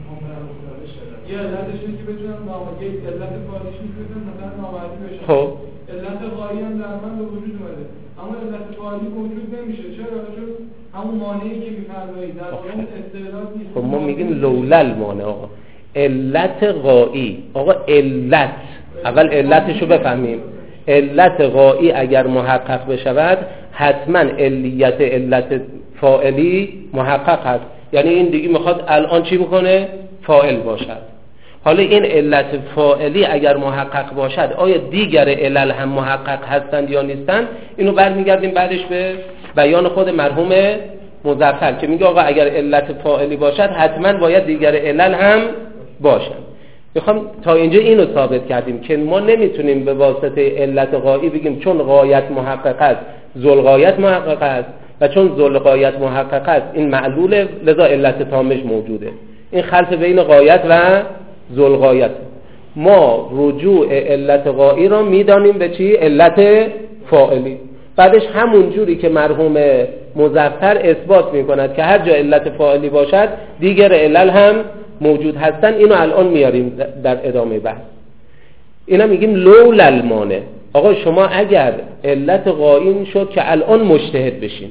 یه علتش نیست که بتونم یه علت فاعلیش نیست که بتونم مثلا نامعلی بشم. خب علت غایی هم در من به وجود اومده اما علت فاعلی وجود نمیشه. چرا؟ چون همون مانعی که می‌فرمایید در اون استعداد نیست. خب ما میگیم لولل مانع آقا علت غایی. آقا علت اول علتشو بفهمیم. علت غایی اگر محقق بشود حتما علیت علت فاعلی محقق هست. یعنی این دیگه میخواد الان چی بکنه؟ فاعل باشد. حالا این علت فاعلی اگر محقق باشد آیا دیگر علل هم محقق هستند یا نیستند؟ اینو برمیگردیم بعدش به بیان خود مرحوم مظفر که میگه آقا اگر علت فاعلی باشد حتما باید دیگر علل هم باشند. میخوام تا اینجا اینو ثابت کردیم که ما نمیتونیم به واسطه علت غایی بگیم چون غایت محقق است ذوالغایت محقق است و چون ذوالغایت محقق است این معلول لذا علت تامش موجوده. این خلط بین غایت و ذوالغایت. ما رجوع علت غایی را میدانیم به چی؟ علت فاعلی. بعدش همون جوری که مرحوم مظفر اثبات میکند که هر جا علت فاعلی باشد دیگر علل هم موجود هستن. اینو الان میاریم در ادامه بحث. اینا میگیم لولا المانع. آقا شما اگر علت غایی شد که الان مجتهد بشین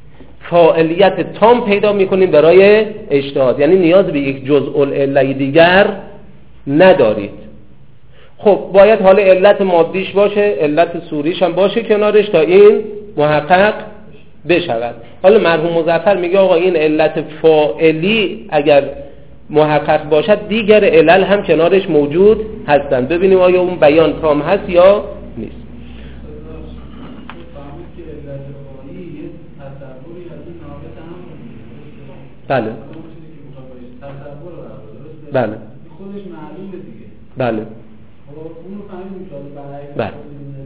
فاعلیت تام پیدا میکنیم برای اجتهاد، یعنی نیاز به یک جزء العله دیگر ندارید. خب باید حالا علت مادیش باشه، علت صوریش هم باشه کنارش تا این محقق بشود. حالا مرحوم مظفر میگه آقا این علت فاعلی اگر محقق باشد دیگر علل هم کنارش موجود هستند. ببینیم آیا اون بیان تام هست یا نیست. بله بله خودش معلومه دیگه. بله اونو فهمیدیم که برای بله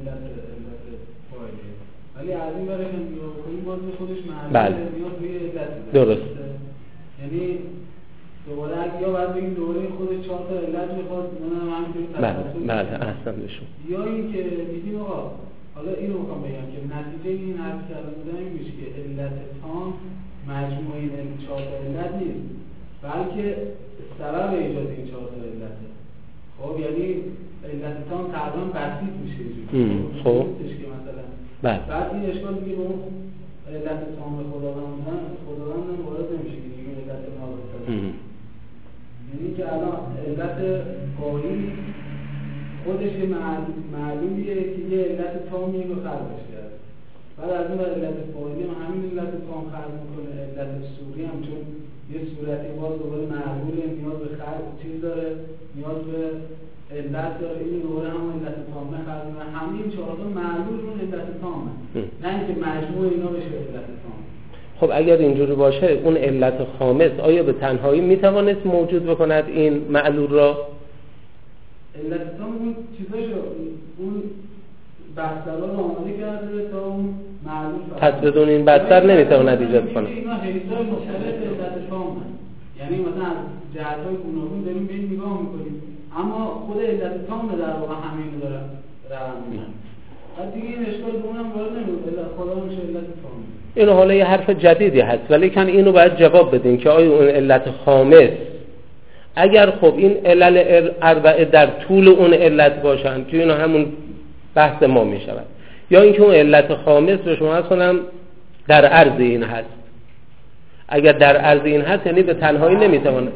ولی از این برای هم کنیم باز خودش معلومه. بله نیاز به علت درست. یعنی دوباره اگه یا باید بگیم دوباره خودش 4 تا علت میخواد منم همینطوری تصور. بله احسن بشون. یا این که میگیم آقا حالا اینو میخوام بگم که نتیجه این حرف کردن بودن این میشه که علت تام مجموع این 4 تا علت نیست بلکه سبب ایجاد این 4 تا علته. خب یعنی علت تام تقریبا بسیط میشه خب که مثلا بله بعد این اشکال دیگه به اون علت تام خداوند هم وارد نمیشه که دیگه علت ناقصه. یعنی که الان علت قایی خودش معلومیه که یه علت تامی رو خلقش کرده. بعد از اون علت فاعلی هم همین علت تام خلق میکنه. علت صوری هم چون یه صورتی باز دوباره معلوله نیاز به خلق چیز داره، نیاز به علت داره، این دوباره هم علت تامه خلق میکنه. همین 4 تا معلول اون علت تامه، نه اینکه مجموع اینا بشه علت تام. خب اگر اینجوری باشه اون علت خامس آیا به تنهایی میتوانست موجود بکند این معلول را؟ علت تام اون چیزاشو اون بستر رو آماده کرده تا اون معلول پس بدون این بستر نمیتواند ایجاد کنه. اینا حیثای مختلف علت تام هست. یعنی مثلا از جهت‌های گوناگون داریم به این نگاه میکنیم اما خود علت تام در واقع همین رو داره روند میکنه. بعد دیگه این اشکال به اونم وارد نمیشه. خدا میشه علت تام. اینو حالا یه حرف جدیدی هست ولی کن اینو باید جواب بدین که آیا اون علت خامس اگر خب این علل اربعه در طول اون علت باشند که اینو همون بحث ما می شود یا اینکه اون علت خامس رو شما اصلا در عرض این هست. اگر در عرض این هست یعنی به تنهایی نمیتونه.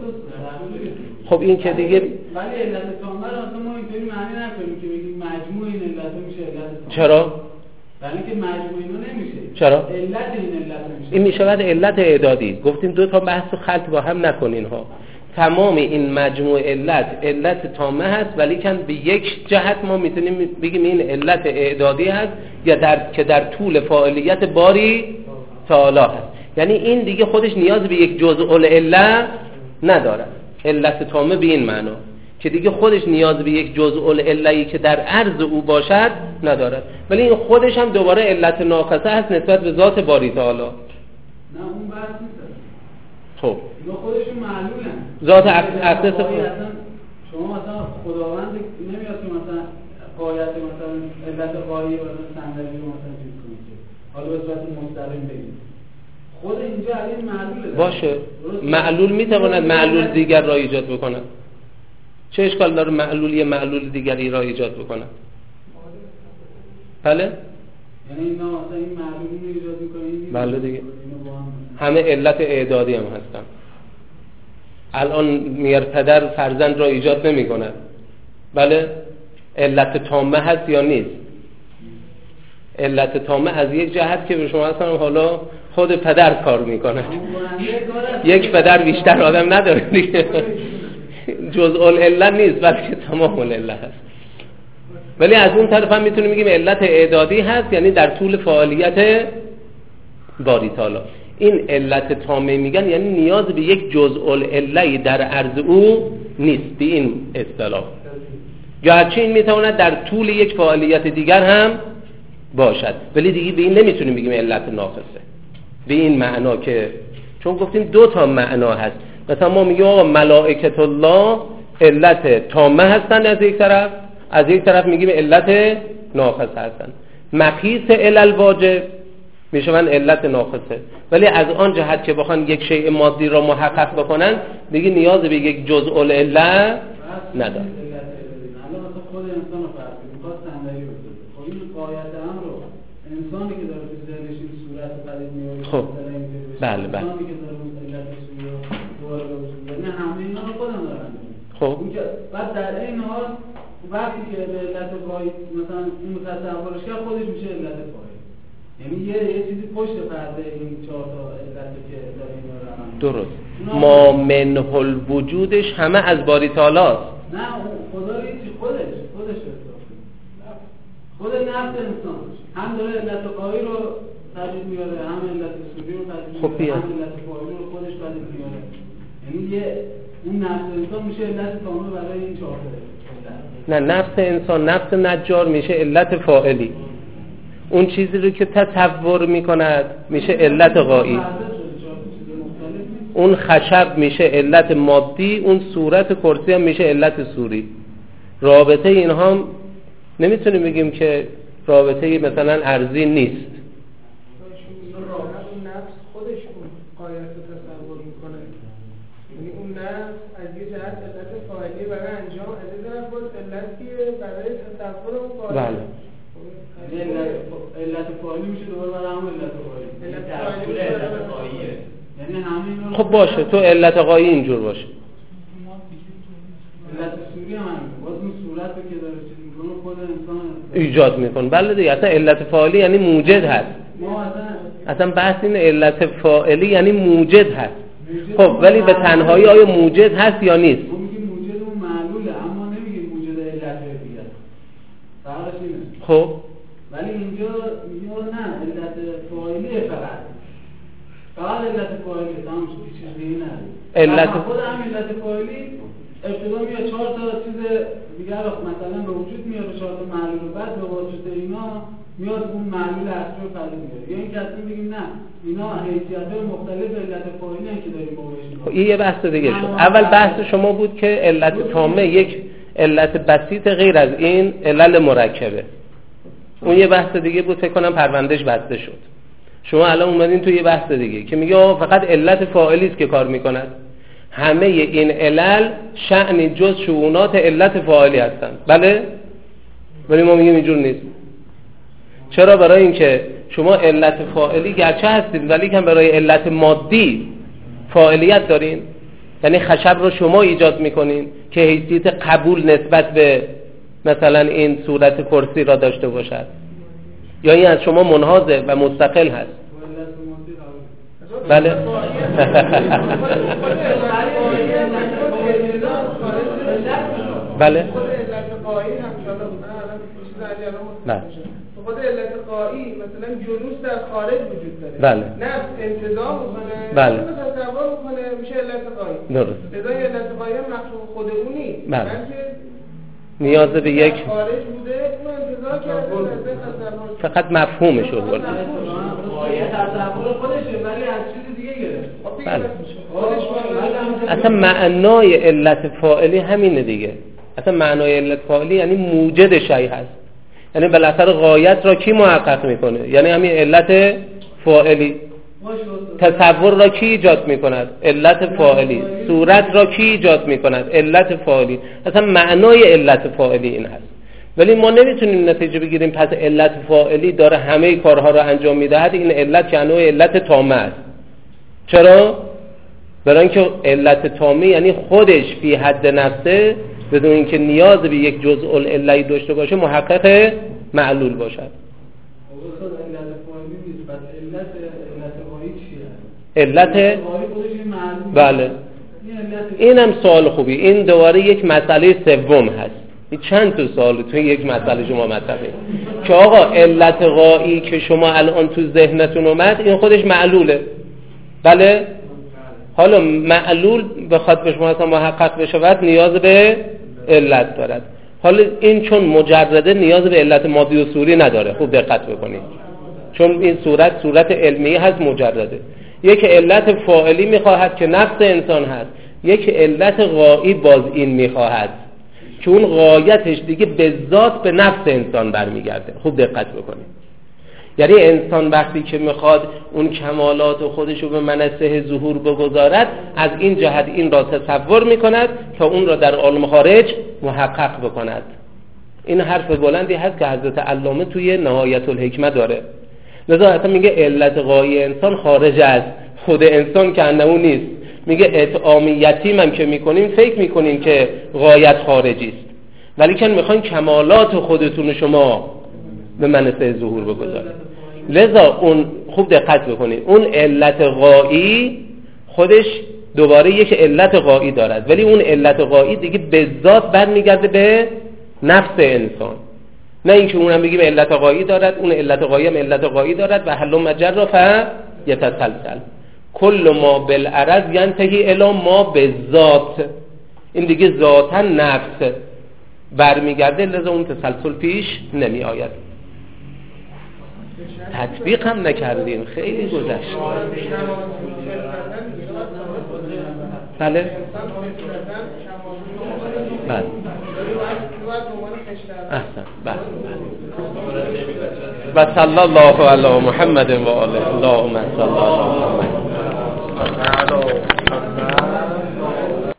خب این که دیگه ولی علت تام رو اصلا ما اینطوری معنی نکنیم که بگیم مجموع این علت میشه علت تام. چرا؟ برای اینکه مجموع اینا نمیشه. چرا؟ علت نمیشه. این میشه بعد علت اعدادی. گفتیم دو تا بحث رو خلط با هم نکنین ها. تمام این مجموع علت تامه هست، ولی کن به یک جهت ما میتونیم بگیم این علت اعدادی هست یا که در طول فاعلیت باری تعالی هست. یعنی این دیگه خودش نیاز به یک جزء العله نداره. علت تامه به این معنا که دیگه خودش نیاز به یک جزء العله‌ای که در عرض او باشد ندارد، ولی این خودش هم دوباره علت ناقصه هست نسبت به ذات باری تعالی. نه اون بحث نیست. خب اینا خودشون معلولن. ذات اقدس شما مثلا خداوند نمیاد که مثلا قایت مثلا علت قایی و صندلی رو مثلا چیز کنید که حالا به صورت مستقیم بگید. خود اینجا علی معلوله. باشه. معلول میتواند معلول دیگر را ایجاد بکند. چه اشکال داره معلول دیگری را ایجاد بکنه؟ بله؟ یعنی اینا مثلا این معلولی رو ایجاد میکنه؟ بله دیگه. همه علت اعدادی هم هستن. الان میر پدر فرزند را ایجاد نمی کند. بله؟ علت تامه هست یا نیست؟ علت تامه از یک جهت که به شما اصلا حالا خود پدر کار میکنه. یک پدر بیشتر آدم نداره دیگه. جزء العله نیست بلکه تمام العله هست. ولی از اون طرف هم میتونیم بگیم علت اعدادی هست، یعنی در طول فعالیت باری تعالی. این علت تامه میگن یعنی نیاز به یک جزء العله در عرض او نیست به این اصطلاح. گرچه این میتواند در طول یک فعالیت دیگر هم باشد، ولی دیگه به این نمیتونیم بگیم علت ناقصه به این معنا که چون گفتیم دو تا معنا هست. مثلا ما میگیم آقا ملائکت الله علت تامه هستن از یک طرف میگیم علت ناقصه هستن. مقیس علل واجب میشون علت ناقصه، ولی از آن جهت که بخوان یک شیء مادی را محقق بکنن دیگه نیاز به یک جزء العله نداره. خود انسان رو فرض کنیم میخواد صندلی رو بزنه. خب این قایت هم رو انسانی که داره تو ذهنش این صورت پدید میاره خب بله انسانی که داره اون علت سوی رو دوباره به وجود میاره، نه همه اینا رو خودم دارن. خب بعد در این حال وقتی که به علت قایی مثلا اون تصورش کرد خودش میشه علت قایی، یعنی یه چیزی پشت پرده این چهار تا علتی که داره اینا رو درست. ما منه الوجودش همه از باری تعالی است. نه خدا ریچی خودش خود نفس انسان هم داره علت قایی رو تجدید میاره، هم علت سوری رو تجدید میاره، هم علت فاعلی رو خودش تجدید میاره. یعنی اون نفس انسان میشه علت کامل برای این چهار تا. نه نفس انسان، نفس نجار میشه علت فاعلی. اون چیزی رو که تصور میکند میشه علت قایی. اون خشب میشه علت مادی، اون صورت کرسی هم میشه علت صوری. رابطه اینها هم نمیتونیم بگیم که رابطه مثلا ارضی نیست. نفس خودش اون قایت رو تصور میکنه، یعنی اون نفس از یه جهت علت فاعلی برای انجام از یه طرف بود علتیه برای تصور اون فاعلی. بله علت فاعلی میشه دوباره برای هم علت فاعلی. علت فاعلیه یعنی همین. خب باشه تو علت قایی اینجور باشه. علت سوری هم باز اون صورت که داره چیز میکنه خود انسان ایجاد میکنه. بله دیگه اصلا علت فاعلی یعنی موجد هست. اصلا بحث این علت فاعلی یعنی موجد هست. خب ولی به تنهایی آیا موجد هست یا نیست؟ ما میگیم موجد اون معلوله اما نمیگیم موجد علت دیگه. فرقش اینه. خب ولی اینجا میگیم نه علت فاعلیه فقط علت فاعلی تمام شد چیزی نه. علت خود هم علت فاعلی ابتدا میاد 4 تا چیز دیگر مثلا به وجود میاره 4 تا معلول بعد به واسطه اینا میاد اون معلول اصلی رو پدید میاره. یا این کسی بگیم نه اینا حیثیت‌های مختلف علت فاعلی ان که داریم بهش. این یه بحث دیگه شد. اول بحث شما بود که علت تامه یک علت بسیط غیر از این علل مرکبه. اون یه بحث دیگه بود، فکر کنم پروندهش بسته شد. شما الان اومدین تو یه بحث دیگه که میگه فقط علت فاعلی است که کار میکند. همه این علل شأن جز شؤونات علت فاعلی هستند. بله؟ ولی ما میگیم اینجور نیست. چرا؟ برای اینکه شما علت فاعلی گرچه هستید ولی که برای علت مادی فاعلیت دارین، یعنی خشب رو شما ایجاد میکنین که حیثیت قبول نسبت به مثلا این صورت کرسی را داشته باشد. یا این از شما منحازه و مستقل هست؟ بله. بله. خود علت قایی مثلا جلوس در خارج وجود داره. بله. نفس انتظام میکنه. بله. تصور میکنه میشه علت قایی. درست. لذا علت قایی هم مخصوص خود اونی. بله. نیاز به یک خارج بوده اون انتظار کرده فقط مفهومش رو برده. قایی تصور خودشه ولی از چیز دیگه گرفت. بله. اصلا معنای علت فاعلی همینه دیگه. اصلا معنای علت فاعلی یعنی موجد شیء هست. یعنی بالاخره غایت را کی محقق میکنه؟ یعنی همین علت فاعلی. تصور را کی ایجاد میکند؟ علت فاعلی. صورت را کی ایجاد میکند؟ علت فاعلی. اصلا معنای علت فاعلی این هست. ولی ما نمیتونیم نتیجه بگیریم پس علت فاعلی داره همه کارها را انجام میدهد، این علت که انواع علت تامه است. چرا؟ برای اینکه علت تامه یعنی خودش فی حد نفسه بدون اینکه نیاز به یک جزء العله‌ای داشته باشه محقق معلول باشد. علت بله. اینم سوال خوبی. این دوباره یک مسئله سوم هست. این چند تا سوال تو یک مسئله شما مطرحه که آقا علت غایی که شما الان تو ذهنتون اومد این خودش معلوله. بله. حالا معلول بخواد به شما اصلا محقق بشه بعد نیاز به علت دارد. حالا این چون مجرده نیاز به علت مادی و صوری نداره. خوب دقت بکنید چون این صورت علمی هست مجرده. یک علت فاعلی میخواهد که نفس انسان هست، یک علت غایی باز این میخواهد که اون غایتش دیگه به ذات به نفس انسان برمیگرده. خوب دقت بکنید. یعنی انسان وقتی که میخواد اون کمالات خودشو به منصه ظهور بگذارد از این جهت این را تصور میکند که اون را در عالم خارج محقق بکند. این حرف بلندی هست که حضرت علامه توی نهایت الحکمه داره. لذا اصلا میگه علت غایی انسان خارج از خود انسان که انه نیست. میگه اطعام یتیم هم که میکنیم فکر میکنیم که غایت خارجی است، ولی که میخواین کمالات خودتون شما به منصه ظهور بگذارید. لذا اون خوب دقت بکنید اون علت غایی خودش دوباره یک علت غایی دارد، ولی اون علت غایی دیگه به ذات برمیگرده به نفس انسان. نه اینکه اونم بگیم علت غایی دارد، اون علت غایی هم علت غایی دارد و حل مجرا فیتسلسل کل ما بالعرض ینتهی الی ما بالذات. این دیگه ذاتا نفس برمیگرده، لذا اون تسلسل پیش نمی آید. تطبیق هم نکردیم، خیلی گذشت. بله بله احسن. بله و صلی الله علی محمد و آله. اللهم صل علی محمد.